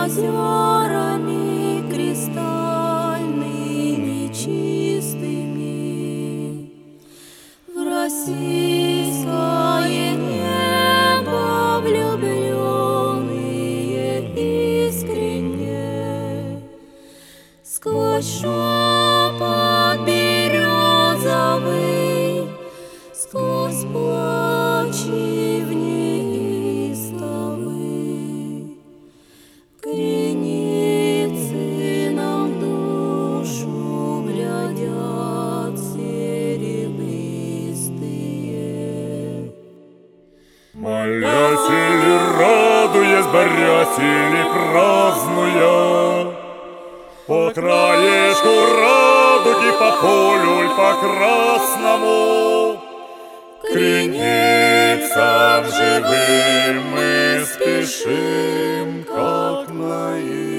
озерами кристальными чистыми, в российское небо влюбленные искренне, сквозь шепот березовый, сквозь плачи в неистовый, креницы нам в душу глядят серебристые. Молясь или радуясь, борясь или празднуя, по краешку радуги, по полю ль по красному, к креницам живым мы спешим, как на